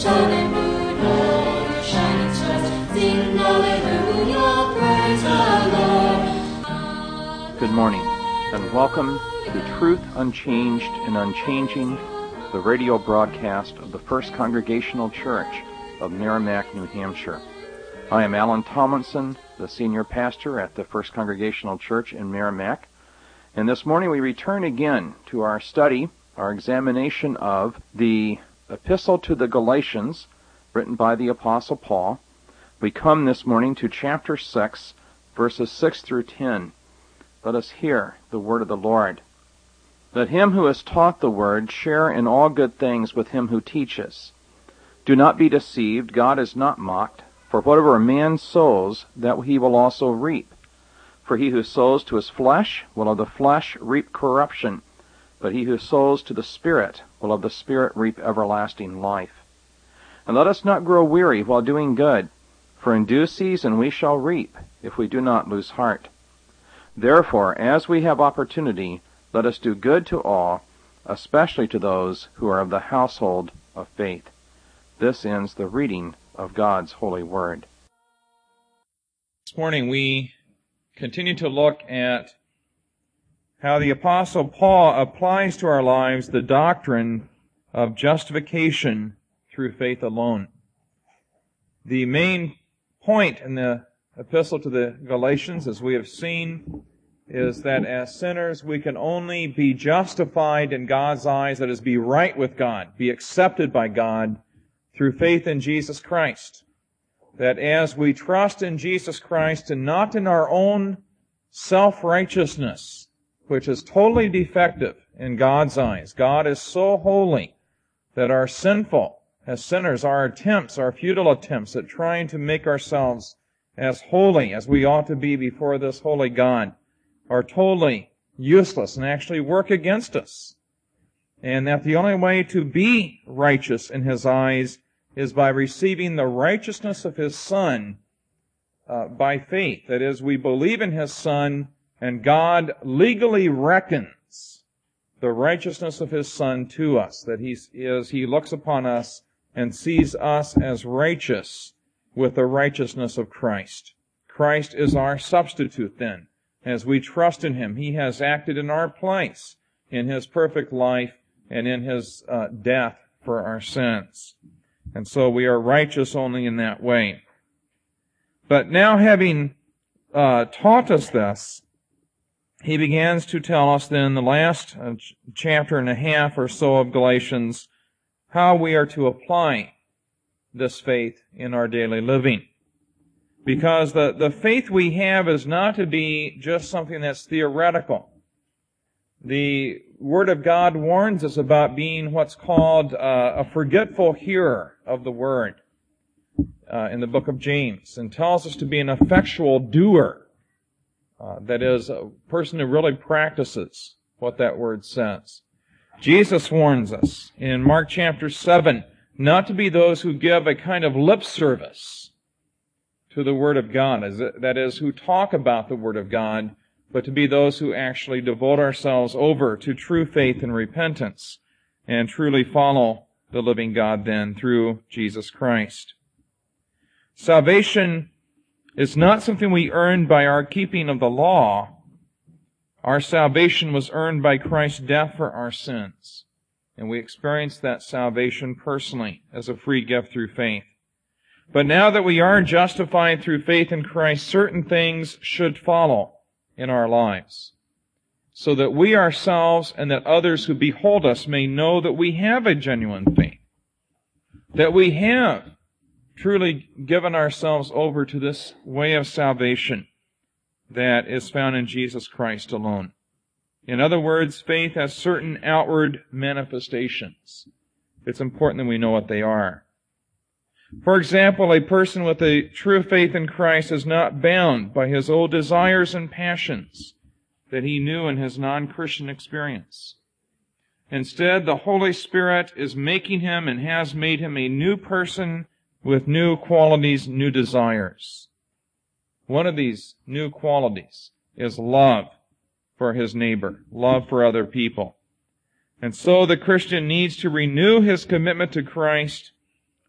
Good morning, and welcome to Truth Unchanged and Unchanging, the radio broadcast of the First Congregational Church of Merrimack, New Hampshire. I am Alan Tomlinson, the senior pastor at the First Congregational Church in Merrimack, and this morning we return again to our study, our examination of the Epistle to the Galatians, written by the Apostle Paul. We come this morning to chapter 6, verses 6 through 10. Let us hear the word of the Lord. Let him who has taught the word share in all good things with him who teaches. Do not be deceived, God is not mocked, for whatever a man sows, that he will also reap. For he who sows to his flesh will of the flesh reap corruption, but he who sows to the Spirit will of the Spirit reap everlasting life. And let us not grow weary while doing good, for in due season we shall reap, if we do not lose heart. Therefore, as we have opportunity, let us do good to all, especially to those who are of the household of faith. This ends the reading of God's holy word. This morning we continue to look at how the Apostle Paul applies to our lives the doctrine of justification through faith alone. The main point in the Epistle to the Galatians, as we have seen, is that as sinners we can only be justified in God's eyes, that is, be right with God, be accepted by God, through faith in Jesus Christ. That as we trust in Jesus Christ and not in our own self-righteousness, which is totally defective in God's eyes. God is so holy that our sinful, as sinners, our attempts, our futile attempts at trying to make ourselves as holy as we ought to be before this holy God are totally useless and actually work against us. And that the only way to be righteous in His eyes is by receiving the righteousness of His Son by faith. That is, we believe in His Son, and God legally reckons the righteousness of His Son to us. That He looks upon us and sees us as righteous with the righteousness of Christ. Christ is our substitute then. As we trust in Him, He has acted in our place in His perfect life and in His death for our sins. And so we are righteous only in that way. But now, having taught us this, he begins to tell us then, the last chapter and a half or so of Galatians, how we are to apply this faith in our daily living. Because the faith we have is not to be just something that's theoretical. The Word of God warns us about being what's called a forgetful hearer of the Word in the book of James, and tells us to be an effectual doer. That is, a person who really practices what that Word says. Jesus warns us in Mark chapter 7 not to be those who give a kind of lip service to the Word of God, that is, who talk about the Word of God, but to be those who actually devote ourselves over to true faith and repentance, and truly follow the living God then through Jesus Christ. Salvation is not something we earn by our keeping of the law. Our salvation was earned by Christ's death for our sins, and we experience that salvation personally as a free gift through faith. But now that we are justified through faith in Christ, certain things should follow in our lives, so that we ourselves and that others who behold us may know that we have a genuine faith, that we have truly given ourselves over to this way of salvation that is found in Jesus Christ alone. In other words, faith has certain outward manifestations. It's important that we know what they are. For example, a person with a true faith in Christ is not bound by his old desires and passions that he knew in his non-Christian experience. Instead, the Holy Spirit is making him and has made him a new person with new qualities, new desires. One of these new qualities is love for his neighbor, love for other people. And so the Christian needs to renew his commitment to Christ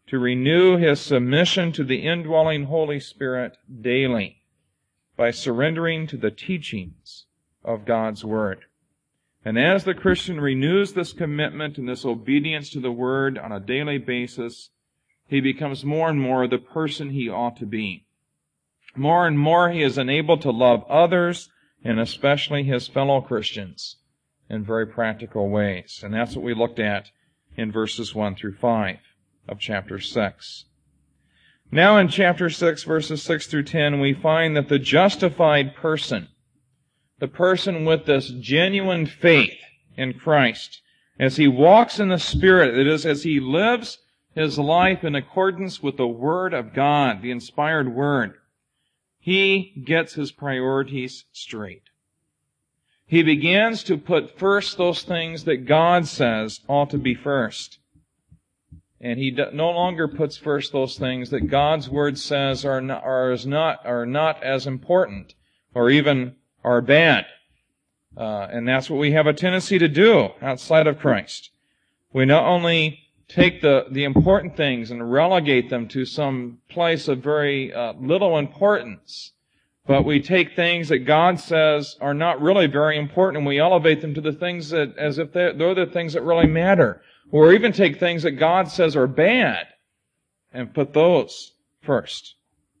to renew his submission to the indwelling Holy Spirit daily by surrendering to the teachings of God's Word. And as the Christian renews this commitment and this obedience to the Word on a daily basis, he becomes more and more the person he ought to be. More and more he is enabled to love others, and especially his fellow Christians, in very practical ways. And that's what we looked at in verses 1 through 5 of chapter 6. Now in chapter 6, verses 6 through 10, we find that the justified person, the person with this genuine faith in Christ, as he walks in the Spirit, that is, as he lives his life in accordance with the Word of God, the inspired Word, he gets his priorities straight. He begins to put first those things that God says ought to be first. And he no longer puts first those things that God's Word says are not as important, or even are bad. And that's what we have a tendency to do outside of Christ. We not only take the important things and relegate them to some place of very little importance, but we take things that God says are not really very important and we elevate them to the things that, as if they're the things that really matter. Or even take things that God says are bad and put those first.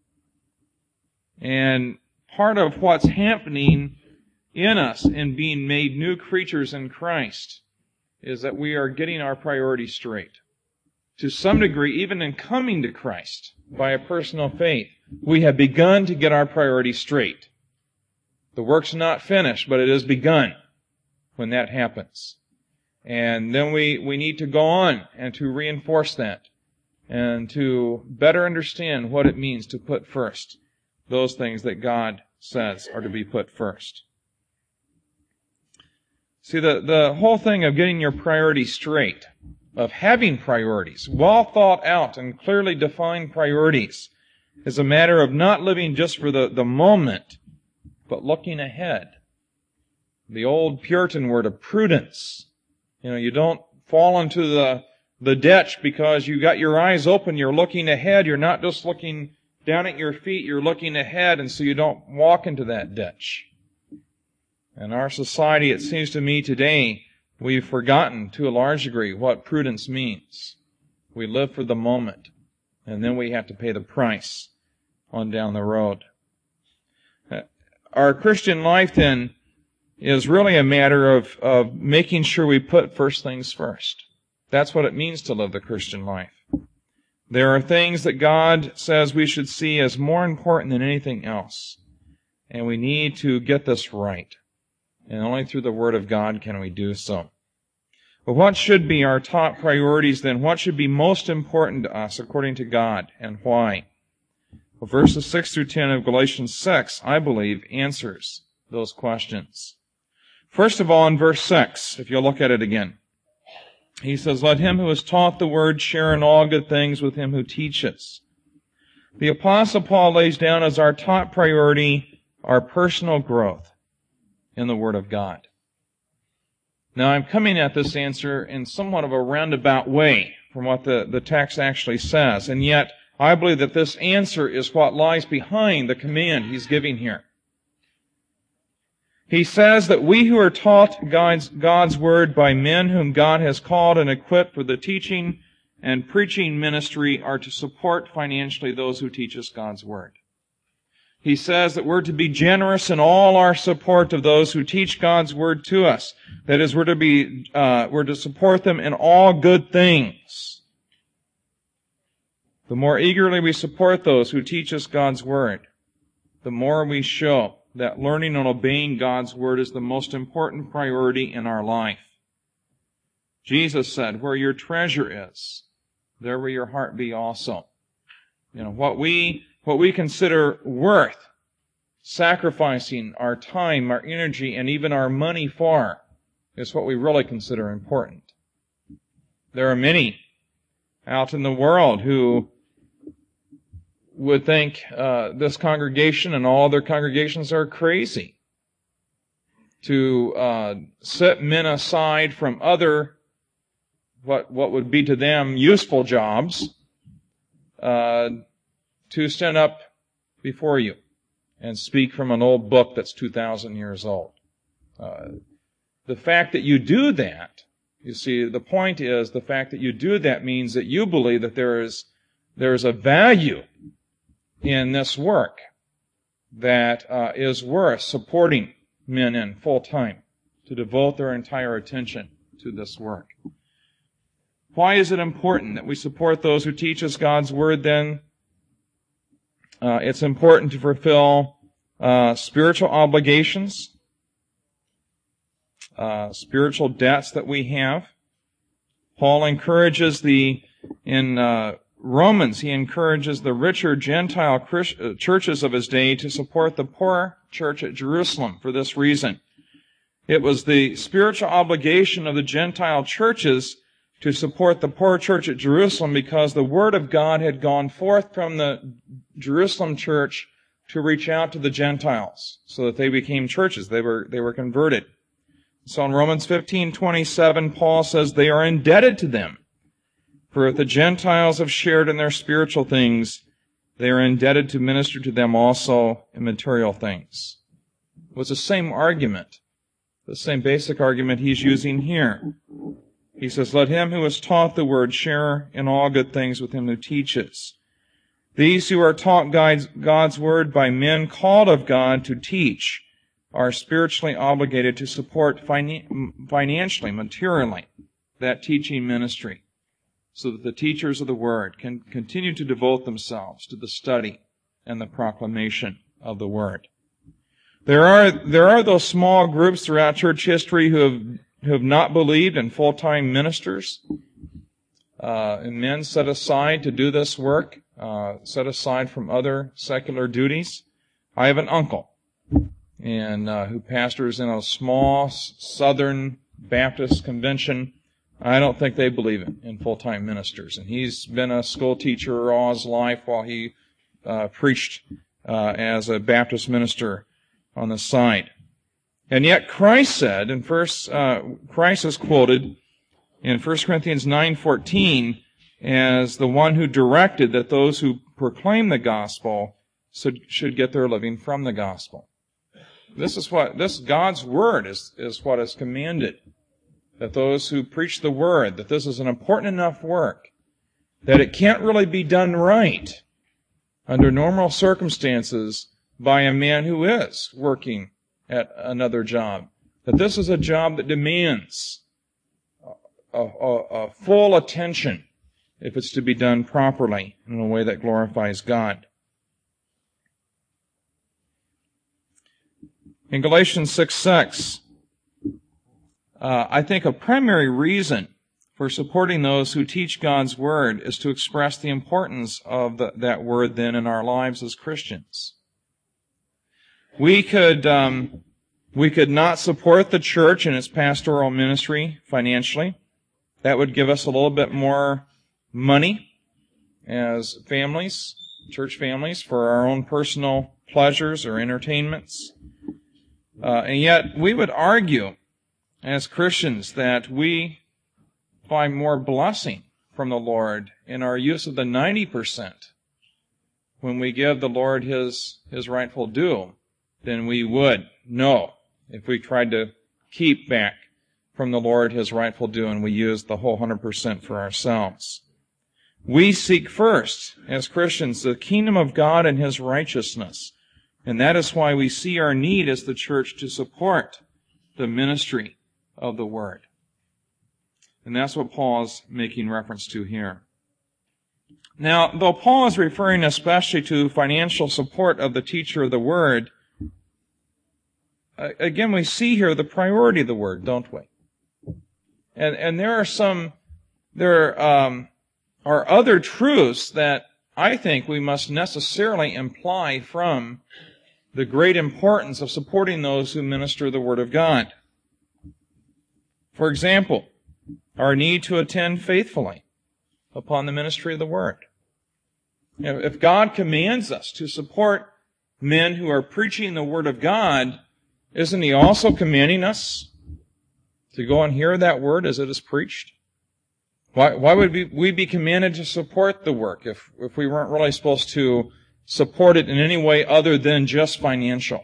And part of what's happening in us in being made new creatures in Christ is that we are getting our priorities straight. To some degree, even in coming to Christ by a personal faith, we have begun to get our priorities straight. The work's not finished, but it has begun when that happens. And then we need to go on and to reinforce that and to better understand what it means to put first those things that God says are to be put first. See, the whole thing of getting your priorities straight, of having priorities, well thought out and clearly defined priorities, is a matter of not living just for the moment, but looking ahead. The old Puritan word of prudence. You don't fall into the ditch because you got your eyes open, you're looking ahead, you're not just looking down at your feet, you're looking ahead, and so you don't walk into that ditch. In our society, it seems to me today, we've forgotten to a large degree what prudence means. We live for the moment, and then we have to pay the price on down the road. Our Christian life, then, is really a matter of making sure we put first things first. That's what it means to live the Christian life. There are things that God says we should see as more important than anything else, and we need to get this right. And only through the Word of God can we do so. But what should be our top priorities then? What should be most important to us according to God, and why? Well, verses 6 through 10 of Galatians 6, I believe, answers those questions. First of all, in verse 6, if you'll look at it again, he says, "Let him who is taught the Word share in all good things with him who teaches." The Apostle Paul lays down as our top priority our personal growth in the Word of God. Now, I'm coming at this answer in somewhat of a roundabout way from what the text actually says, and yet I believe that this answer is what lies behind the command he's giving here. He says that we who are taught God's Word by men whom God has called and equipped for the teaching and preaching ministry are to support financially those who teach us God's Word. He says that we're to be generous in all our support of those who teach God's Word to us. That is, we're to support them in all good things. The more eagerly we support those who teach us God's Word, the more we show that learning and obeying God's Word is the most important priority in our life. Jesus said, "Where your treasure is, there will your heart be also." What we consider worth sacrificing our time, our energy, and even our money for is what we really consider important. There are many out in the world who would think this congregation and all other congregations are crazy to set men aside from other what would be to them useful jobs to stand up before you and speak from an old book that's 2,000 years old. The fact that you do that, you see, the point is the fact that you do that means that you believe that there is a value in this work that is worth supporting men in full time, to devote their entire attention to this work. Why is it important that we support those who teach us God's Word then? It's important to fulfill spiritual obligations, spiritual debts that we have. Paul encourages in Romans, he encourages the richer Gentile churches of his day to support the poor church at Jerusalem for this reason. It was the spiritual obligation of the Gentile churches to support the poor church at Jerusalem because the Word of God had gone forth from the Jerusalem church to reach out to the Gentiles so that they became churches. They were converted. So in Romans 15:27, Paul says they are indebted to them. For if the Gentiles have shared in their spiritual things, they are indebted to minister to them also in material things. It was the same argument, the same basic argument he's using here. He says, let him who is taught the word share in all good things with him who teaches. These who are taught God's word by men called of God to teach are spiritually obligated to support financially, materially, that teaching ministry, so that the teachers of the Word can continue to devote themselves to the study and the proclamation of the Word. There are those small groups throughout church history who have not believed in full-time ministers, and men set aside to do this work, set aside from other secular duties. I have an uncle, and who pastors in a small Southern Baptist convention. I don't think they believe in full-time ministers. And he's been a school teacher all his life while he preached as a Baptist minister on the side. And yet Christ said, Christ is quoted in 1 Corinthians 9:14 as the one who directed that those who proclaim the gospel should get their living from the gospel. This God's word is what is commanded. That those who preach the word, that this is an important enough work, that it can't really be done right under normal circumstances by a man who is working at another job. That this is a job that demands a full attention if it's to be done properly in a way that glorifies God. In Galatians 6:6, I think a primary reason for supporting those who teach God's Word is to express the importance of that Word then in our lives as Christians. We could not support the church in its pastoral ministry financially. That would give us a little bit more money as families, church families, for our own personal pleasures or entertainments. And yet we would argue as Christians that we find more blessing from the Lord in our use of the 90% when we give the Lord His rightful due than we would know if we tried to keep back from the Lord His rightful due and we used the whole 100% for ourselves. We seek first, as Christians, the kingdom of God and His righteousness. And that is why we see our need as the church to support the ministry of the Word. And that's what Paul is making reference to here. Now, though Paul is referring especially to financial support of the teacher of the Word, again, we see here the priority of the Word, don't we? And there are other truths that I think we must necessarily imply from the great importance of supporting those who minister the Word of God. For example, our need to attend faithfully upon the ministry of the Word. If God commands us to support men who are preaching the Word of God, isn't He also commanding us to go and hear that Word as it is preached? Why would we be commanded to support the work if we weren't really supposed to support it in any way other than just financial?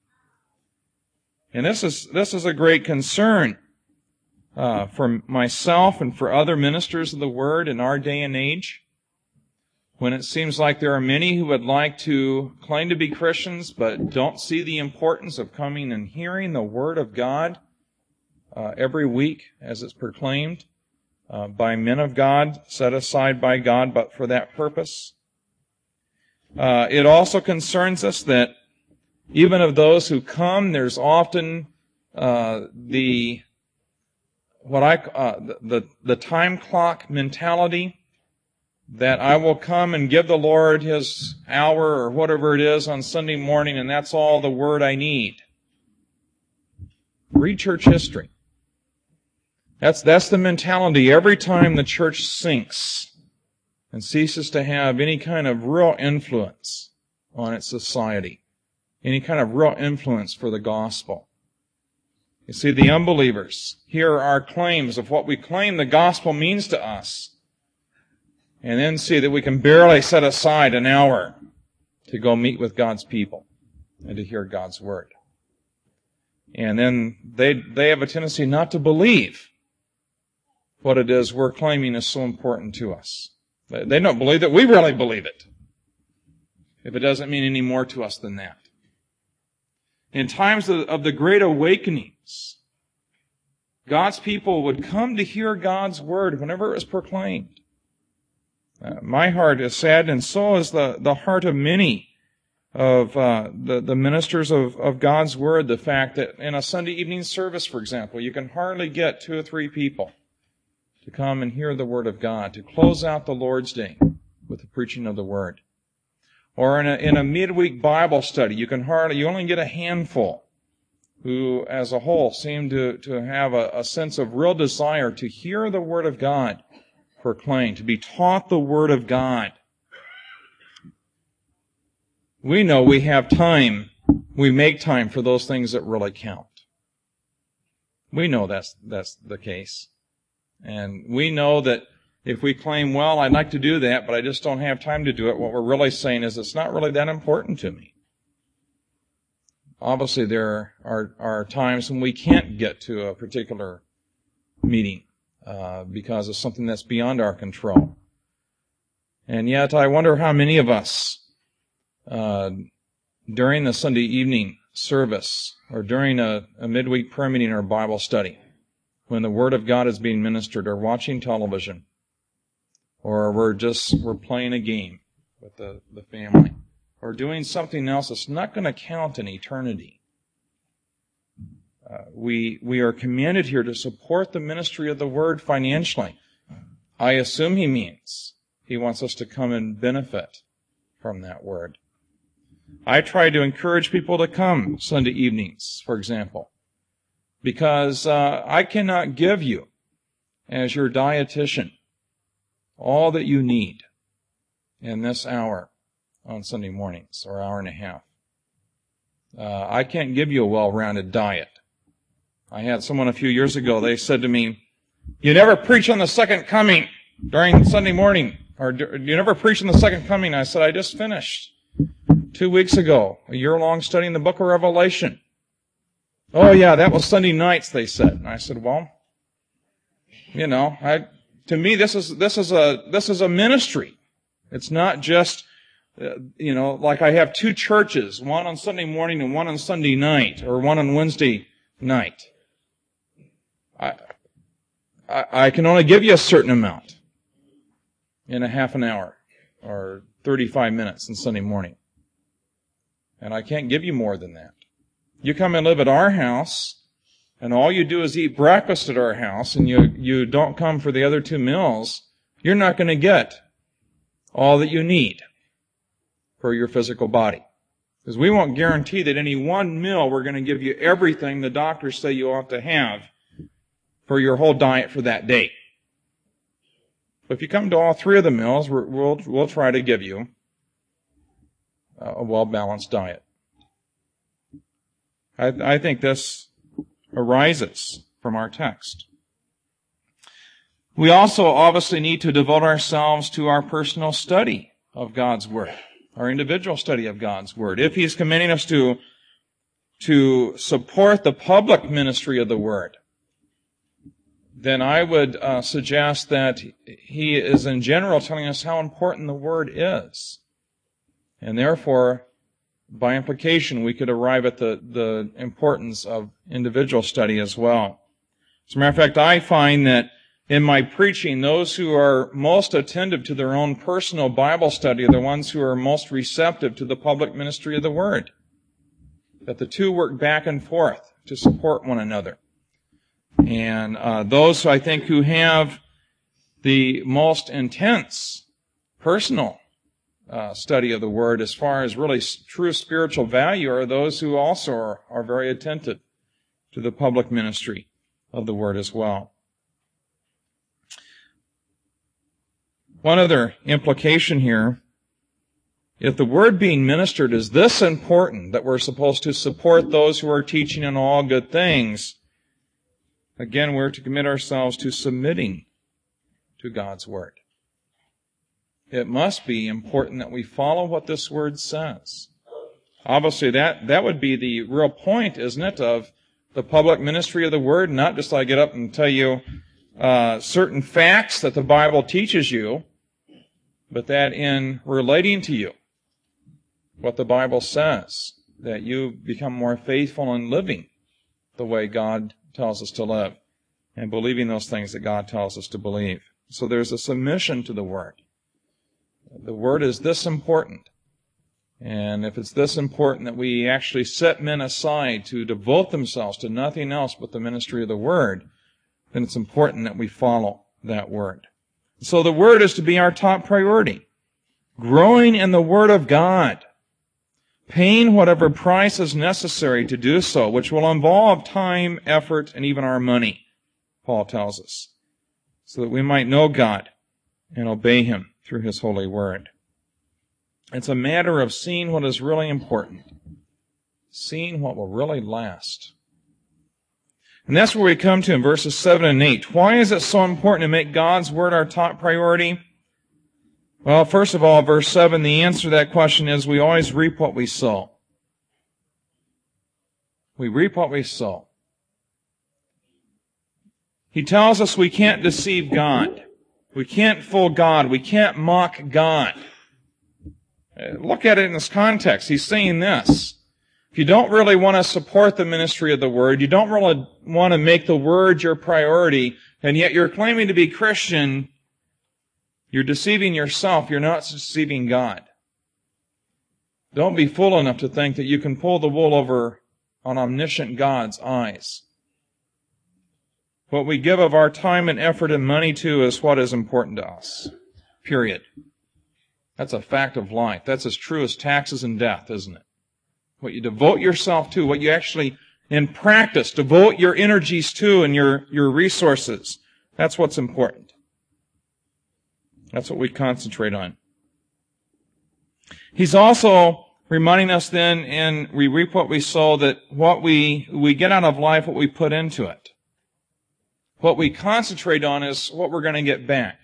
And this is a great concern for myself and for other ministers of the Word in our day and age, when it seems like there are many who would like to claim to be Christians but don't see the importance of coming and hearing the Word of God every week as it's proclaimed by men of God, set aside by God but for that purpose. It also concerns us that even of those who come, there's often the time clock mentality, that I will come and give the Lord His hour or whatever it is on Sunday morning, and that's all the Word I need. Read church history. That's the mentality every time the church sinks and ceases to have any kind of real influence on its society, any kind of real influence for the gospel. You see, the unbelievers hear our claims of what we claim the gospel means to us, and then see that we can barely set aside an hour to go meet with God's people and to hear God's Word. And then they have a tendency not to believe what it is we're claiming is so important to us. They don't believe that we really believe it, if it doesn't mean any more to us than that. In times of the great awakenings, God's people would come to hear God's Word whenever it was proclaimed. My heart is sad, and so is the heart of many of the ministers of God's Word. The fact that in a Sunday evening service, for example, you can hardly get 2 or 3 people to come and hear the Word of God, to close out the Lord's Day with the preaching of the Word. Or in a midweek Bible study, you only get a handful who, as a whole, seem to have a sense of real desire to hear the Word of God proclaimed, to be taught the Word of God. We know we have time. We make time for those things that really count. We know that's the case. And we know that if we claim, well, I'd like to do that, but I just don't have time to do it, what we're really saying is it's not really that important to me. Obviously, there are times when we can't get to a particular meeting because of something that's beyond our control. And yet, I wonder how many of us, during the Sunday evening service or during a midweek prayer meeting or Bible study, when the Word of God is being ministered, or watching television, or we're playing a game with the family, or doing something else that's not going to count in eternity. We are commanded here to support the ministry of the Word financially. I assume he means he wants us to come and benefit from that Word. I try to encourage people to come Sunday evenings, for example, because I cannot give you, as your dietitian, all that you need in this hour on Sunday mornings, or hour and a half. I can't give you a well-rounded diet. I had someone a few years ago, they said to me, "You never preach on the second coming during Sunday morning, or you never preach on the second coming." I said, "I just finished 2 weeks ago, a year-long study in the book of Revelation." "Oh yeah, that was Sunday nights," they said. And I said, "Well, to me, this is a ministry. It's not just, like I have 2 churches, one on Sunday morning and one on Sunday night, or one on Wednesday night. I can only give you a certain amount in a half an hour or 35 minutes on Sunday morning. And I can't give you more than that. You come and live at our house, and all you do is eat breakfast at our house, and you don't come for the other 2 meals, you're not going to get all that you need for your physical body. Because we won't guarantee that any one meal we're going to give you everything the doctors say you ought to have for your whole diet for that day. But if you come to all 3 of the meals, we'll try to give you a well-balanced diet. I think this arises from our text. We also obviously need to devote ourselves to our personal study of God's Word, our individual study of God's Word. If He's commanding us to support the public ministry of the Word, then I would suggest that He is in general telling us how important the Word is. And therefore, by implication, we could arrive at the importance of individual study as well. As a matter of fact, I find that in my preaching, those who are most attentive to their own personal Bible study are the ones who are most receptive to the public ministry of the Word. That the two work back and forth to support one another. And those, I think, who have the most intense personal study of the Word as far as really true spiritual value are those who also are very attentive to the public ministry of the Word as well. One other implication here, if the Word being ministered is this important that we're supposed to support those who are teaching in all good things, again, we're to commit ourselves to submitting to God's Word. It must be important that we follow what this Word says. Obviously, that would be the real point, isn't it, of the public ministry of the Word, not just I get up and tell you certain facts that the Bible teaches you, but that in relating to you what the Bible says, that you become more faithful in living the way God tells us to live and believing those things that God tells us to believe. So there's a submission to the Word. The Word is this important. And if it's this important that we actually set men aside to devote themselves to nothing else but the ministry of the Word, then it's important that we follow that Word. So the Word is to be our top priority. Growing in the Word of God. Paying whatever price is necessary to do so, which will involve time, effort, and even our money, Paul tells us, so that we might know God and obey Him through His holy Word. It's a matter of seeing what is really important, seeing what will really last. And that's where we come to in verses 7 and 8. Why is it so important to make God's Word our top priority? Well, first of all, verse 7, the answer to that question is we always reap what we sow. We reap what we sow. He tells us we can't deceive God. We can't fool God. We can't mock God. Look at it in this context. He's saying this. If you don't really want to support the ministry of the Word, you don't really want to make the Word your priority, and yet you're claiming to be Christian, you're deceiving yourself. You're not deceiving God. Don't be fool enough to think that you can pull the wool over on omniscient God's eyes. What we give of our time and effort and money to is what is important to us. Period. That's a fact of life. That's as true as taxes and death, isn't it? What you devote yourself to, what you actually, in practice, devote your energies to and your resources, that's what's important. That's what we concentrate on. He's also reminding us then, and we reap what we sow, that what we get out of life, what we put into it. What we concentrate on is what we're going to get back.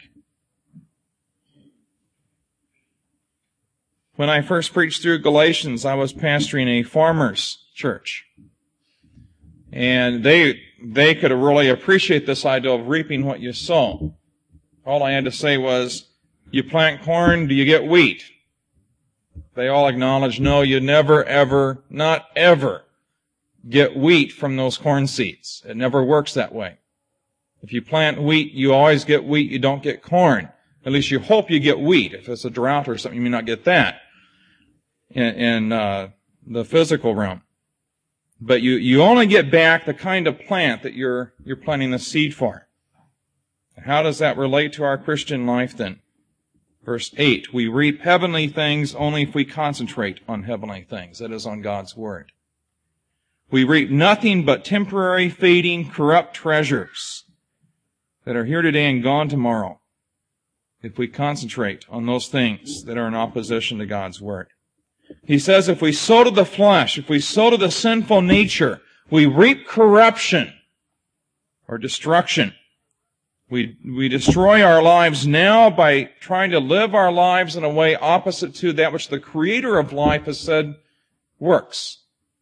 When I first preached through Galatians, I was pastoring a farmer's church. And they could really appreciate this idea of reaping what you sow. All I had to say was, you plant corn, do you get wheat? They all acknowledged, no, you never, ever, not ever get wheat from those corn seeds. It never works that way. If you plant wheat, you always get wheat, you don't get corn. At least you hope you get wheat. If it's a drought or something, you may not get that in the physical realm. But you only get back the kind of plant that you're planting the seed for. How does that relate to our Christian life then? Verse 8, we reap heavenly things only if we concentrate on heavenly things, that is, on God's Word. We reap nothing but temporary, fading, corrupt treasures that are here today and gone tomorrow if we concentrate on those things that are in opposition to God's Word. He says if we sow to the flesh, if we sow to the sinful nature, we reap corruption or destruction. We destroy our lives now by trying to live our lives in a way opposite to that which the Creator of life has said works.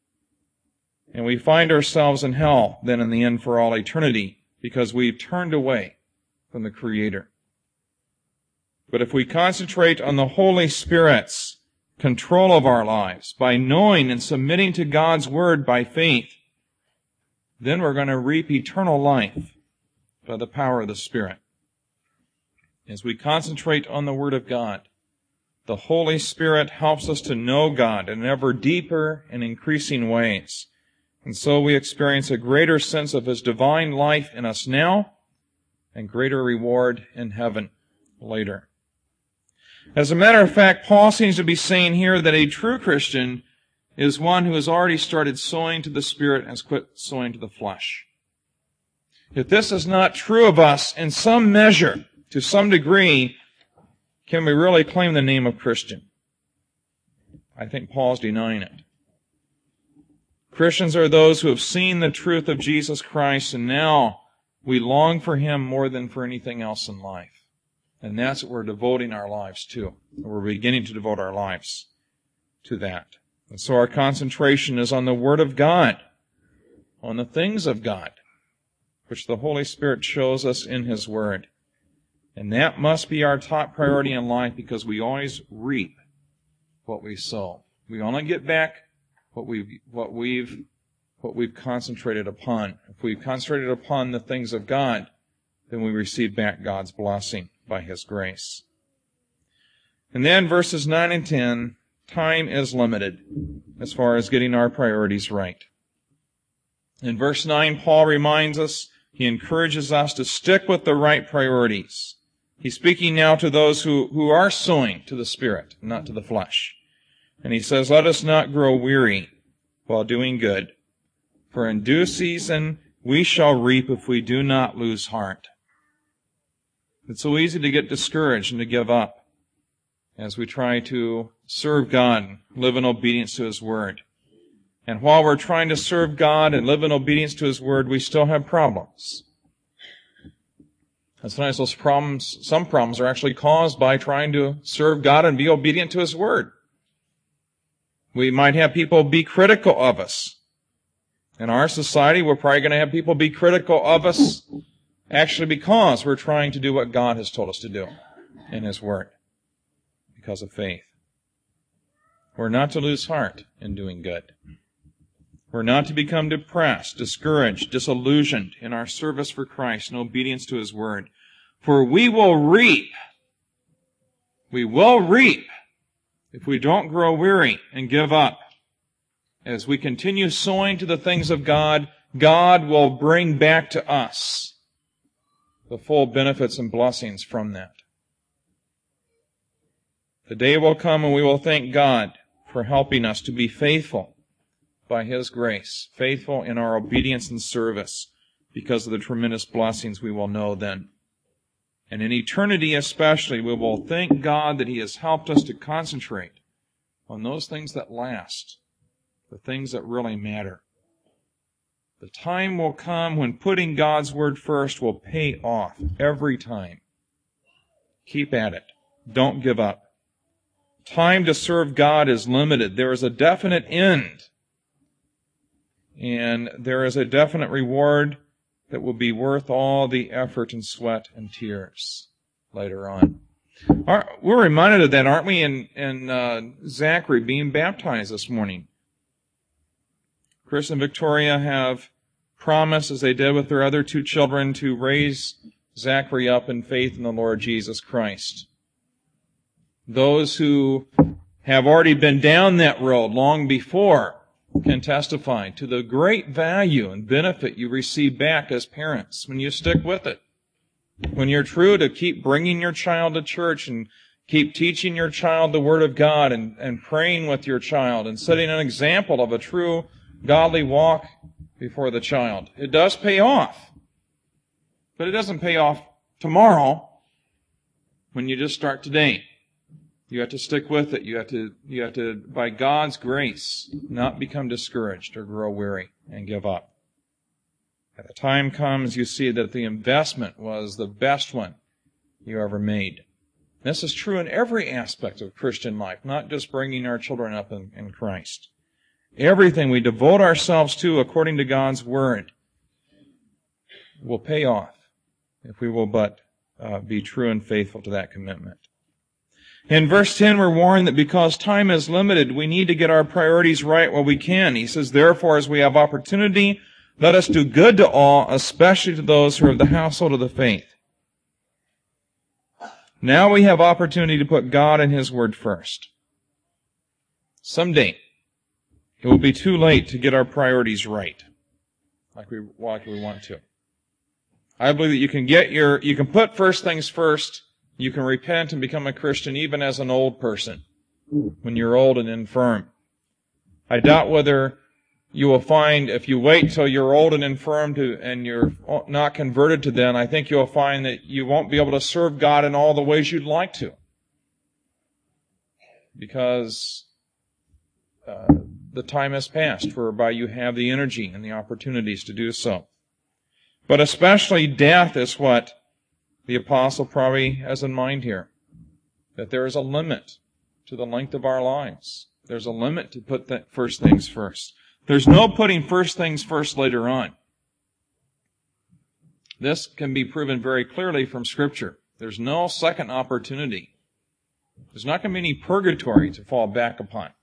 And we find ourselves in hell then in the end for all eternity because we've turned away from the Creator. But if we concentrate on the Holy Spirit's control of our lives by knowing and submitting to God's Word by faith, then we're going to reap eternal life by the power of the Spirit. As we concentrate on the Word of God, the Holy Spirit helps us to know God in ever deeper and increasing ways. And so we experience a greater sense of His divine life in us now and greater reward in heaven later. As a matter of fact, Paul seems to be saying here that a true Christian is one who has already started sowing to the Spirit and has quit sowing to the flesh. If this is not true of us in some measure, to some degree, can we really claim the name of Christian? I think Paul's denying it. Christians are those who have seen the truth of Jesus Christ, and now we long for Him more than for anything else in life. And that's what we're devoting our lives to. We're beginning to devote our lives to that. And so our concentration is on the Word of God, on the things of God, which the Holy Spirit shows us in His Word. And that must be our top priority in life because we always reap what we sow. We only get back what we've concentrated upon. If we've concentrated upon the things of God, then we receive back God's blessing by His grace. And then verses 9 and 10, time is limited as far as getting our priorities right. In verse 9, Paul reminds us, he encourages us to stick with the right priorities. He's speaking now to those who are sowing to the Spirit, not to the flesh. And he says, let us not grow weary while doing good, for in due season we shall reap if we do not lose heart. It's so easy to get discouraged and to give up as we try to serve God and live in obedience to His Word. And while we're trying to serve God and live in obedience to His Word, we still have problems. And sometimes some problems are actually caused by trying to serve God and be obedient to His Word. We might have people be critical of us. In our society, we're probably going to have people be critical of us actually because we're trying to do what God has told us to do in His Word because of faith. We're not to lose heart in doing good. We're not to become depressed, discouraged, disillusioned in our service for Christ and obedience to His Word. For we will reap if we don't grow weary and give up. As we continue sowing to the things of God, God will bring back to us the full benefits and blessings from that. The day will come when we will thank God for helping us to be faithful by His grace, faithful in our obedience and service because of the tremendous blessings we will know then. And in eternity especially, we will thank God that He has helped us to concentrate on those things that last, the things that really matter. The time will come when putting God's Word first will pay off every time. Keep at it. Don't give up. Time to serve God is limited. There is a definite end. And there is a definite reward that will be worth all the effort and sweat and tears later on. We're reminded of that, aren't we, in Zachary being baptized this morning? Chris and Victoria have promised, as they did with their other two children, to raise Zachary up in faith in the Lord Jesus Christ. Those who have already been down that road long before can testify to the great value and benefit you receive back as parents when you stick with it. When you're true to keep bringing your child to church and keep teaching your child the Word of God and praying with your child and setting an example of a true godly walk before the child. It does pay off. But it doesn't pay off tomorrow when you just start today. You have to stick with it. You have to, by God's grace, not become discouraged or grow weary and give up. At the time comes, you see that the investment was the best one you ever made. This is true in every aspect of Christian life, not just bringing our children up in Christ. Everything we devote ourselves to according to God's Word will pay off if we will but be true and faithful to that commitment. In verse 10, we're warned that because time is limited, we need to get our priorities right while we can. He says, therefore, as we have opportunity, let us do good to all, especially to those who are of the household of the faith. Now we have opportunity to put God and His Word first. Someday, it will be too late to get our priorities right, like we want to. I believe that you can put first things first. You can repent and become a Christian even as an old person, when you're old and infirm. I doubt whether you will find, if you wait till you're old and infirm and you're not converted to then, I think you'll find that you won't be able to serve God in all the ways you'd like to. Because the time has passed whereby you have the energy and the opportunities to do so. But especially death is what the apostle probably has in mind here. That there is a limit to the length of our lives. There's a limit to put the first things first. There's no putting first things first later on. This can be proven very clearly from Scripture. There's no second opportunity. There's not going to be any purgatory to fall back upon.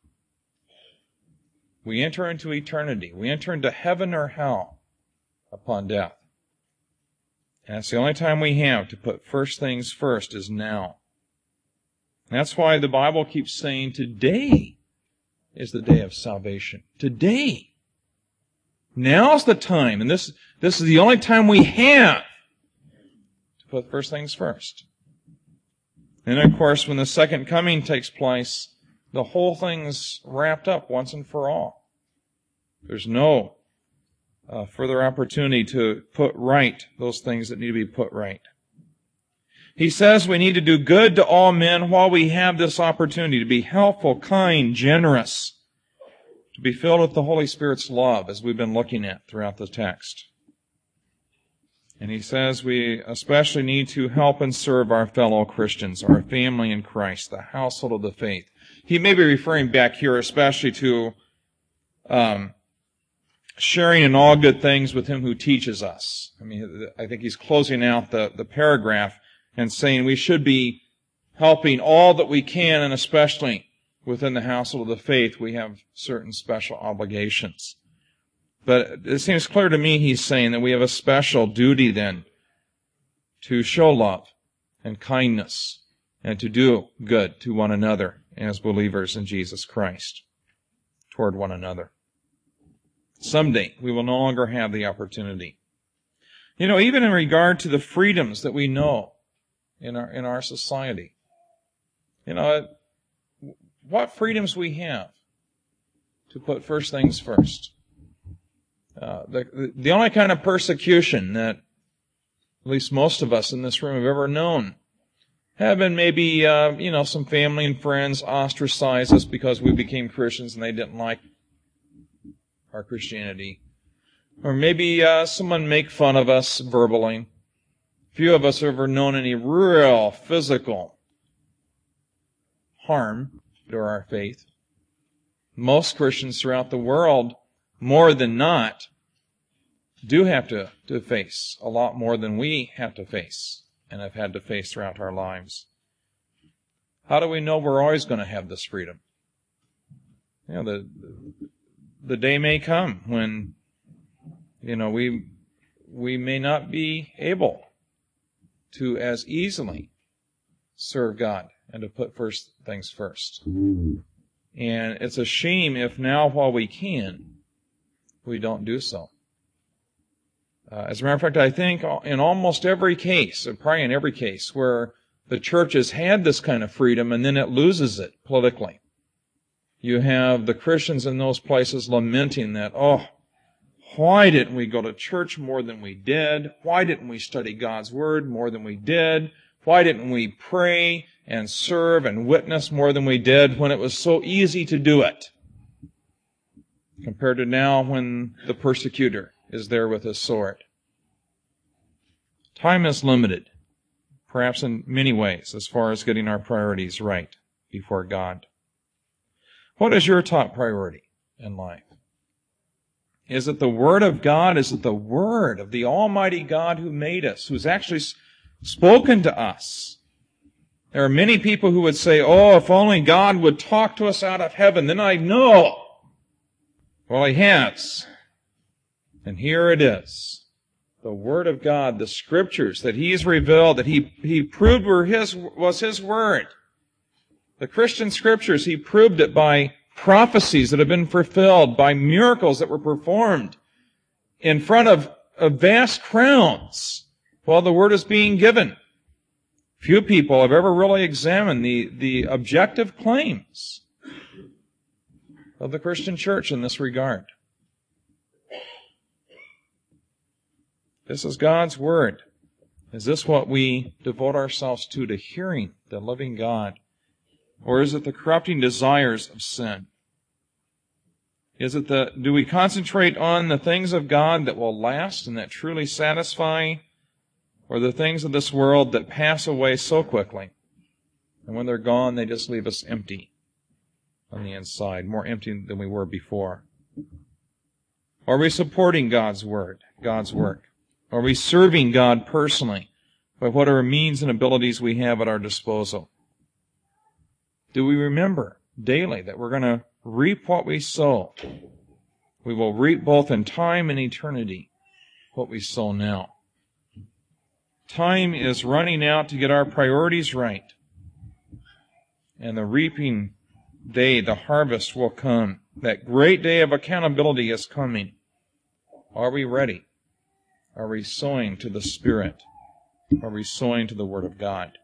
We enter into eternity. We enter into heaven or hell upon death. And that's the only time we have to put first things first is now. That's why the Bible keeps saying today is the day of salvation. Today. Now's the time. And this is the only time we have to put first things first. And of course, when the second coming takes place, the whole thing's wrapped up once and for all. There's no further opportunity to put right those things that need to be put right. He says we need to do good to all men while we have this opportunity to be helpful, kind, generous, to be filled with the Holy Spirit's love, as we've been looking at throughout the text. And he says we especially need to help and serve our fellow Christians, our family in Christ, the household of the faith. He may be referring back here especially to sharing in all good things with him who teaches us. I think he's closing out the paragraph and saying we should be helping all that we can, and especially within the household of the faith, we have certain special obligations. But it seems clear to me he's saying that we have a special duty then to show love and kindness and to do good to one another as believers in Jesus Christ toward one another. Someday we will no longer have the opportunity. Even in regard to the freedoms that we know in our society. What freedoms we have to put first things first. The only kind of persecution that at least most of us in this room have ever known have been maybe, some family and friends ostracize us because we became Christians and they didn't like our Christianity. Or maybe someone make fun of us verbally. Few of us have ever known any real physical harm to our faith. Most Christians throughout the world, more than not, do have to face a lot more than we have to face and have had to face throughout our lives. How do we know we're always going to have this freedom? The day may come when, we may not be able to as easily serve God and to put first things first. And it's a shame if now, while we can, we don't do so. As a matter of fact, I think in almost every case, or probably in every case, where the church has had this kind of freedom and then it loses it politically, you have the Christians in those places lamenting that, why didn't we go to church more than we did? Why didn't we study God's Word more than we did? Why didn't we pray and serve and witness more than we did when it was so easy to do it? Compared to now when the persecutor is there with his sword. Time is limited, perhaps in many ways, as far as getting our priorities right before God. What is your top priority in life? Is it the Word of God? Is it the Word of the Almighty God who made us, who's actually spoken to us? There are many people who would say, oh, if only God would talk to us out of heaven, then I'd know. Well, He has. And here it is. The Word of God, the Scriptures that He's revealed, that He proved was His Word. The Christian Scriptures, He proved it by prophecies that have been fulfilled, by miracles that were performed in front of vast crowds while the Word is being given. Few people have ever really examined the objective claims of the Christian church in this regard. This is God's Word. Is this what we devote ourselves to hearing the living God? Or is it the corrupting desires of sin? Do we concentrate on the things of God that will last and that truly satisfy, or the things of this world that pass away so quickly? And when they're gone, they just leave us empty on the inside, more empty than we were before. Are we supporting God's Word, God's work? Are we serving God personally by whatever means and abilities we have at our disposal? Do we remember daily that we're going to reap what we sow? We will reap both in time and eternity what we sow now. Time is running out to get our priorities right. And the reaping day, the harvest will come. That great day of accountability is coming. Are we ready? Are we sowing to the Spirit? Are we sowing to the Word of God?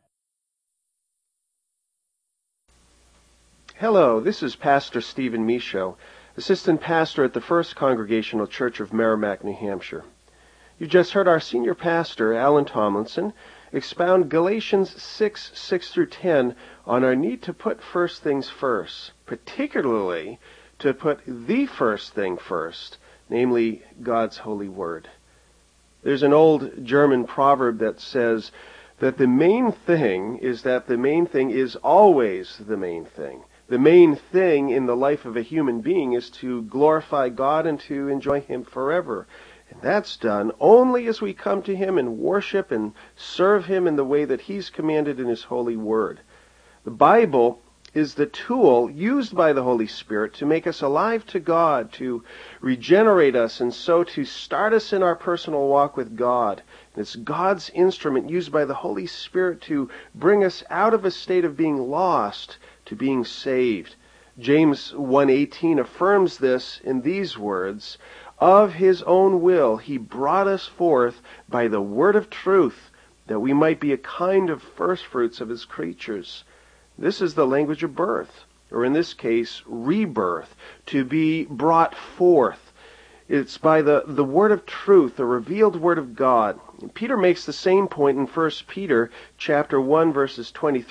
Hello, this is Pastor Stephen Michaud, Assistant Pastor at the First Congregational Church of Merrimack, New Hampshire. You just heard our Senior Pastor, Alan Tomlinson, expound Galatians 6:6-10 on our need to put first things first, particularly to put the first thing first, namely God's holy Word. There's an old German proverb that says that the main thing is that the main thing is always the main thing. The main thing in the life of a human being is to glorify God and to enjoy Him forever. And that's done only as we come to Him and worship and serve Him in the way that He's commanded in His holy Word. The Bible is the tool used by the Holy Spirit to make us alive to God, to regenerate us, and so to start us in our personal walk with God. And it's God's instrument used by the Holy Spirit to bring us out of a state of being lost to being saved. James 1:18 affirms this in these words, "Of His own will He brought us forth by the word of truth, that we might be a kind of first fruits of His creatures." This is the language of birth, or in this case, rebirth, to be brought forth. It's by the word of truth, the revealed word of God. And Peter makes the same point in 1 Peter chapter 1, verses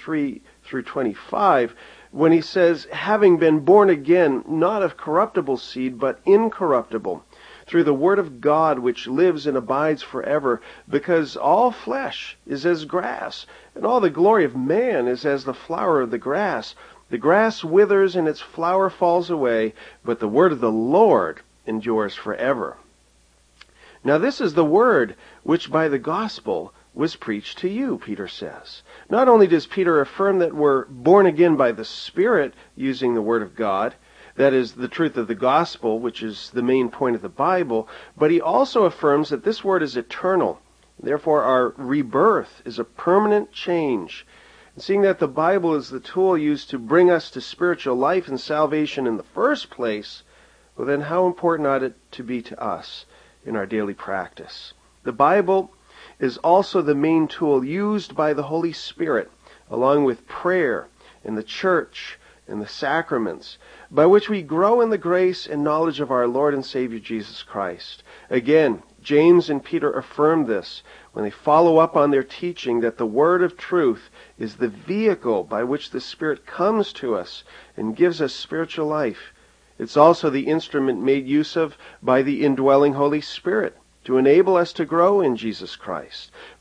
23-25, when he says, "Having been born again, not of corruptible seed, but incorruptible, through the word of God which lives and abides forever, because all flesh is as grass, and all the glory of man is as the flower of the grass. The grass withers and its flower falls away, but the word of the Lord endures forever." Now this is the word which by the gospel was preached to you, Peter says. Not only does Peter affirm that we're born again by the Spirit using the word of God, that is the truth of the gospel, which is the main point of the Bible, but he also affirms that this word is eternal. Therefore, our rebirth is a permanent change. And seeing that the Bible is the tool used to bring us to spiritual life and salvation in the first place, well then how important ought it to be to us in our daily practice? The Bible is also the main tool used by the Holy Spirit, along with prayer and the church and the sacraments, by which we grow in the grace and knowledge of our Lord and Savior Jesus Christ. Again, James and Peter affirm this when they follow up on their teaching that the word of truth is the vehicle by which the Spirit comes to us and gives us spiritual life. It's also the instrument made use of by the indwelling Holy Spirit to enable us to grow in Jesus Christ.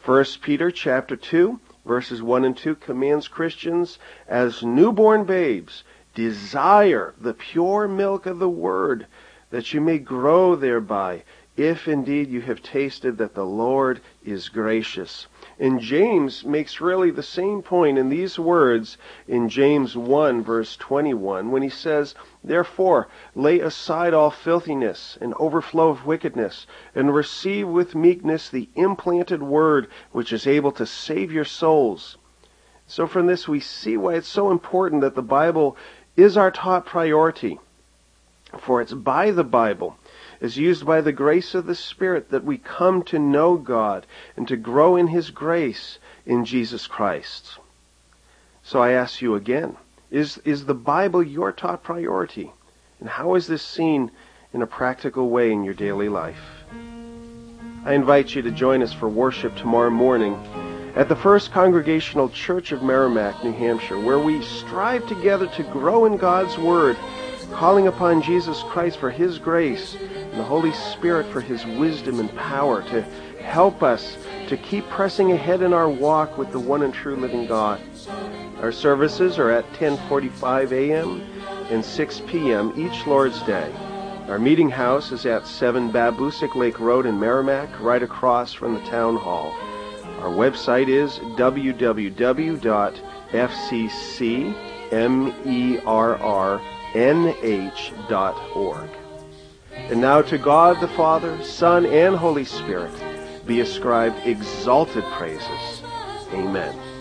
1 Peter chapter 2, verses 1 and 2 commands Christians as newborn babes, desire the pure milk of the word, that you may grow thereby, if indeed you have tasted that the Lord is gracious. And James makes really the same point in these words in James 1, verse 21, when he says, "Therefore, lay aside all filthiness and overflow of wickedness, and receive with meekness the implanted word, which is able to save your souls." So from this we see why it's so important that the Bible is our top priority. For it's by the Bible, is used by the grace of the Spirit, that we come to know God and to grow in His grace in Jesus Christ. So I ask you again, is the Bible your top priority? And how is this seen in a practical way in your daily life? I invite you to join us for worship tomorrow morning at the First Congregational Church of Merrimack, New Hampshire, where we strive together to grow in God's Word, calling upon Jesus Christ for His grace and the Holy Spirit for His wisdom and power to help us to keep pressing ahead in our walk with the one and true living God. Our services are at 10:45 a.m. and 6 p.m. each Lord's Day. Our meeting house is at 7 Babusick Lake Road in Merrimack, right across from the Town Hall. Our website is www.fccmerrnh.org. And now to God the Father, Son, and Holy Spirit be ascribed exalted praises. Amen.